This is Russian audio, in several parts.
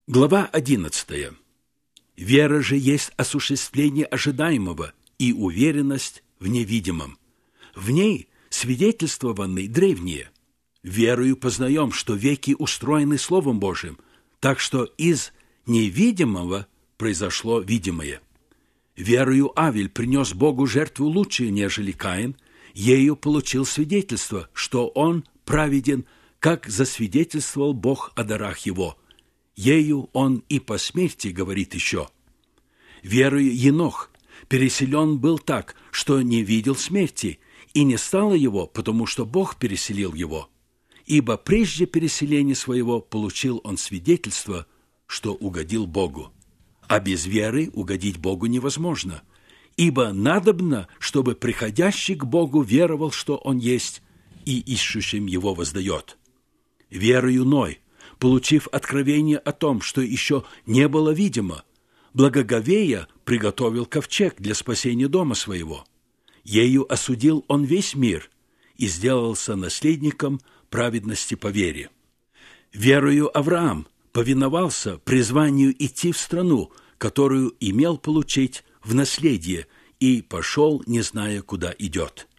Глава 11. Вера же есть осуществление ожидаемого и уверенность в невидимом. В ней свидетельствованы древние. Верою познаем, что веки устроены Словом Божиим, так что из невидимого произошло видимое. Верою Авель принес Богу жертву лучшую, нежели Каин, ею получил свидетельство, что он праведен, как засвидетельствовал Бог о дарах его. Ею он и по смерти говорит еще. Верою Енох переселен был так, что не видел смерти, и не стало его, потому что Бог переселил его. Ибо прежде переселения своего получил он свидетельство, что угодил Богу. А без веры угодить Богу невозможно, ибо надобно, чтобы приходящий к Богу веровал, что Он есть, и ищущим Его воздает. Верою Ной, получив откровение о том, что еще не было видимо, благоговея приготовил ковчег для спасения дома своего. Ею осудил он весь мир и сделался наследником праведности по вере. Верою Авраам повиновался призванию идти в страну, которую имел получить в наследие, и пошел, не зная, куда идет.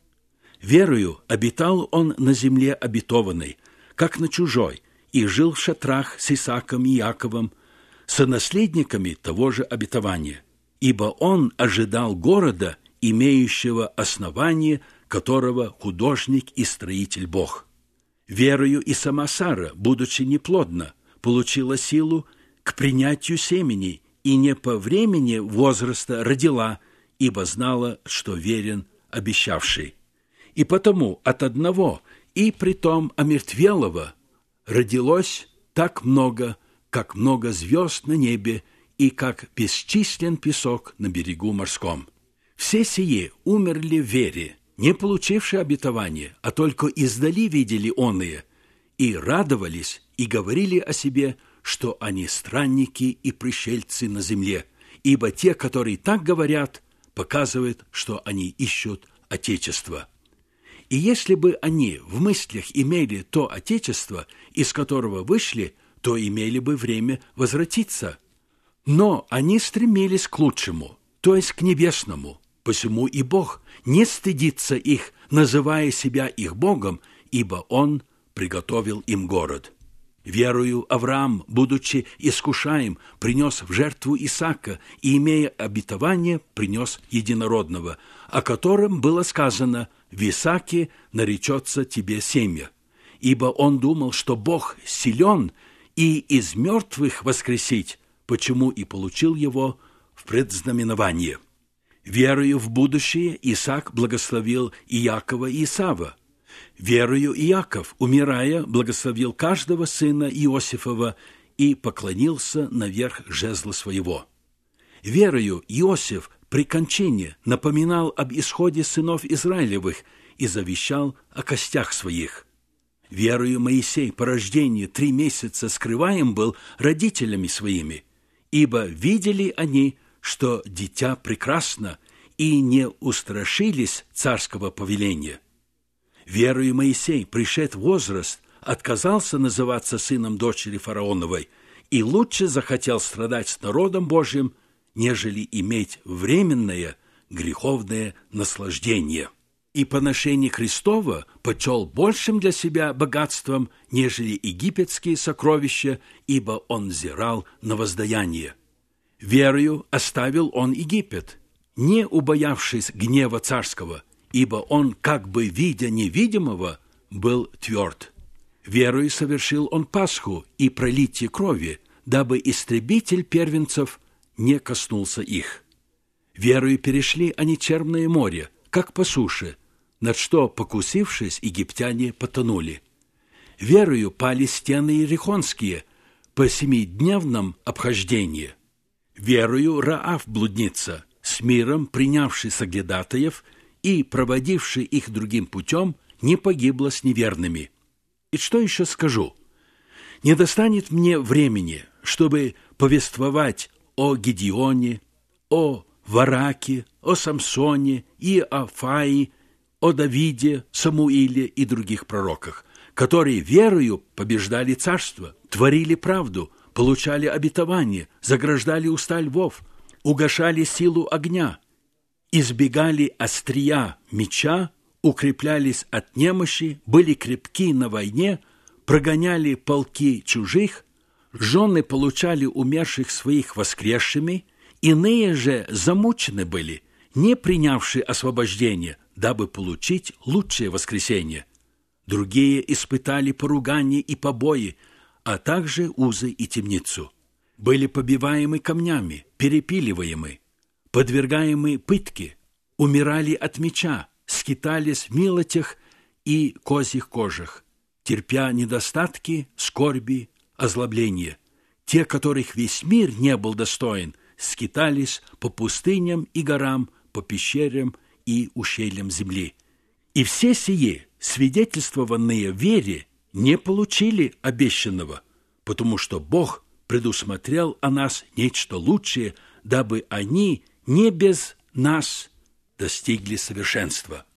Верою обитал он на земле обетованной, как на чужой, и жил в шатрах с Исааком и Яковом, сонаследниками того же обетования, ибо он ожидал города, имеющего основание, которого художник и строитель Бог. Верою и сама Сара, будучи неплодна, получила силу к принятию семени и не по времени возраста родила, ибо знала, что верен обещавший. И потому от одного, и притом омертвелого, родилось так много, как много звезд на небе и как бесчислен песок на берегу морском. Все сие умерли в вере, не получивши обетования, а только издали видели оные, и радовались, и говорили о себе, что они странники и пришельцы на земле, ибо те, которые так говорят, показывают, что они ищут Отечество. И если бы они в мыслях имели то Отечество, из которого вышли, то имели бы время возвратиться. Но они стремились к лучшему, то есть к небесному. Посему и Бог не стыдится их, называя себя их Богом, ибо Он приготовил им город. Верою Авраам, будучи искушаем, принес в жертву Исаака и, имея обетование, принес единородного, о котором было сказано: «В Исааке наречется тебе семя». Ибо он думал, что Бог силен и из мертвых воскресить, почему и получил его в предзнаменование. Верою в будущее Исаак благословил Иакова и Исава. Верою Иаков, умирая, благословил каждого сына Иосифова и поклонился наверх жезла своего. Верою Иосиф при кончине напоминал об исходе сынов Израилевых и завещал о костях своих. Верою Моисей по рождении 3 месяца скрываем был родителями своими, ибо видели они, что дитя прекрасно, и не устрашились царского повеления. Верою Моисей, пришед в возраст, отказался называться сыном дочери фараоновой и лучше захотел страдать с народом Божьим, нежели иметь временное греховное наслаждение. И поношение Христова почел большим для себя богатством, нежели египетские сокровища, ибо он взирал на воздаяние. Верою оставил он Египет, не убоявшись гнева царского, ибо он, как бы видя невидимого, был тверд. Верою совершил он Пасху и пролитие крови, дабы истребитель первенцев не коснулся их. Верою перешли они Черное море, как по суше, над что, покусившись, египтяне потонули. Верою пали стены иерихонские по 7-дневном обхождении. Верою Раав блудница, с миром принявший соглядатаев и проводивший их другим путем, не погибла с неверными. И что еще скажу? Не достанет мне времени, чтобы повествовать о Гедеоне, о Вараке, о Самсоне и о Фаи, о Давиде, Самуиле и других пророках, которые верою побеждали царство, творили правду, получали обетование, заграждали уста львов, угашали силу огня, избегали острия меча, укреплялись от немощи, были крепки на войне, прогоняли полки чужих, жены получали умерших своих воскресшими, иные же замучены были, не принявшие освобождение, дабы получить лучшее воскресение. Другие испытали поругание и побои, а также узы и темницу. Были побиваемы камнями, перепиливаемы, подвергаемы пытке, умирали от меча, скитались в милотях и козьих кожах, терпя недостатки, скорби, озлобления. Те, которых весь мир не был достоин, скитались по пустыням и горам, по пещерам и ущельям земли. И все сие, свидетельствованные в вере, не получили обещанного, потому что Бог предусмотрел о нас нечто лучшее, дабы они не без нас достигли совершенства.